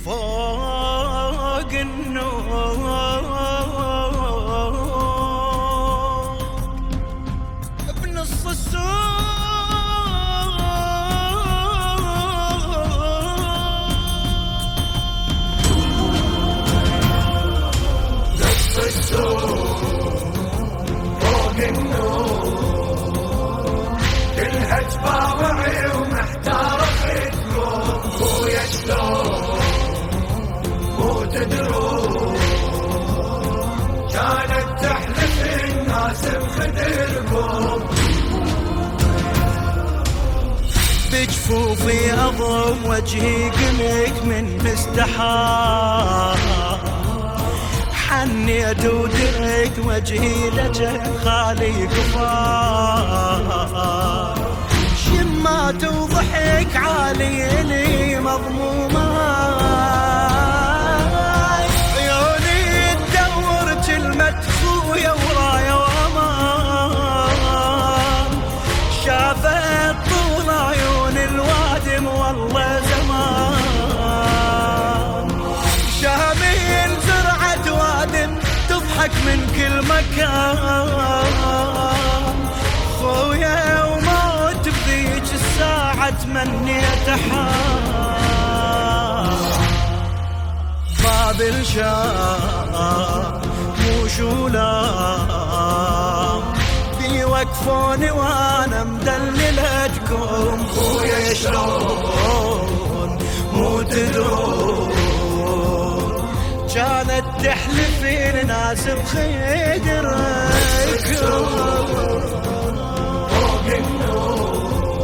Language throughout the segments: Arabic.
فوق النور بنص السوق فوق النور كلها تباوعي ومحتار خدكم خويا شلون مو تدرون كانت تحلف الناس بخدركم بجفوفي أضم وجهي قلك من مستحار حنيت ودريت وجهي لجه خالي قفار شمات وضحك عالي لي مضمومة عيوني تدور كلمة خويا ورايا وامان شافت طول عيون الوادم والله زمان شامين زرعة وادم تضحك من كل مكان خويا وموت بذيك الساعة تمنيت حال باب الشام مو شولام بيوقفوني وانا مدللتكم خويا شلون مو تدرون كانت تحلفي الناس بخيدركم فوق النور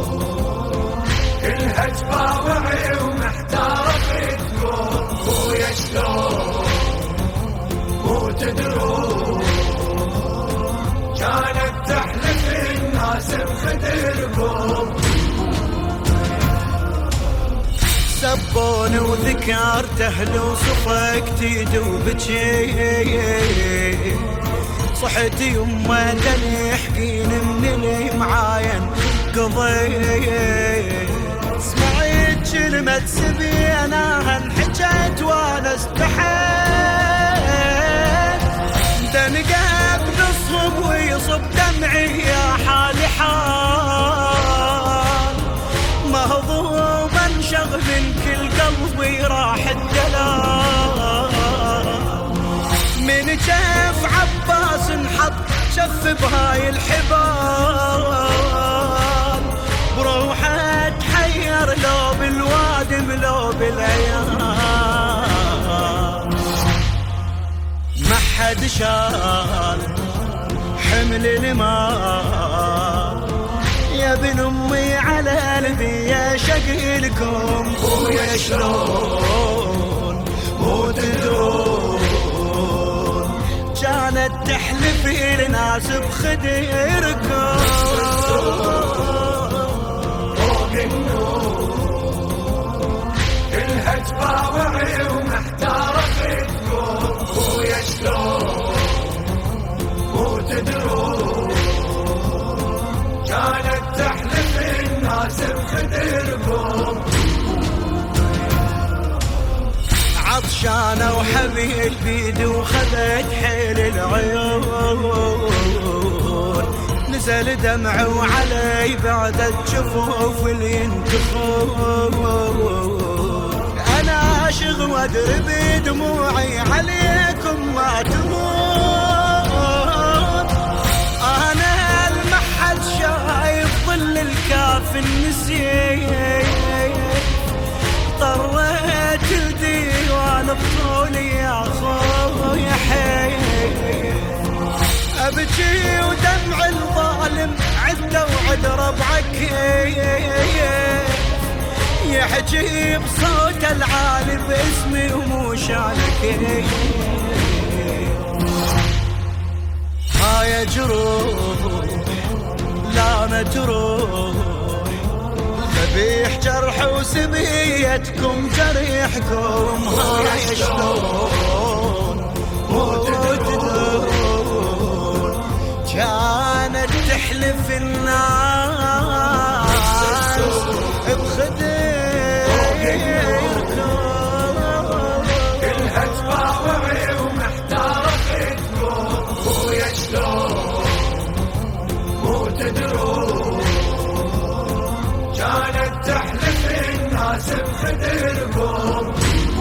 كلها تباوعي ومحتار خدكم خويا شلون مو تدرون كانت تحلف الناس بخدركم سبوني وذكرت اهلي وصفقت ايدي وبجي صحت يمه دني يحكين من اللي معاين قضيت سمعت كلمة سبيناها انحجت وانا استحيت دنقب نصهم ويصب دمعي يا حالي حال مهضوما شغل من كل قلبي راح الدلال من جف عباس انحط شف بهاي الحبال بروحه تحير لو بالوادم لو بالعيال ما حد شال حمل المال يا ابن امي على قلبي يا شقيلكم خويا شلون مو تدرون كانت تحلفي الناس بخدركم فوق النور كلها تباوعي ومحتار خدكم خويا شلون مو تدرون كانت تحلف الناس بخدركم عطشانة وحبيل بيدي وخذت حيل العيون نزل دمع وعلي بعدت جفوف اللي ينتخون انا عاشق وادري بدموعي عليكم ما تموت انا المحد شايف ظل الكاف النسيم طريت الديوان بطولي يا خويا حي ابكي ودمع الظالم عده وعد ربعك يحكي بصوت العالي باسمي ومو شانك هاي جروح لا مجروح ذبيح جرح وسبيتكم جريحكم هاي شلون مو تدرون كانت تحلف الناس بخدركم شلون مو تدرون كانت تحلف الناس بخدركم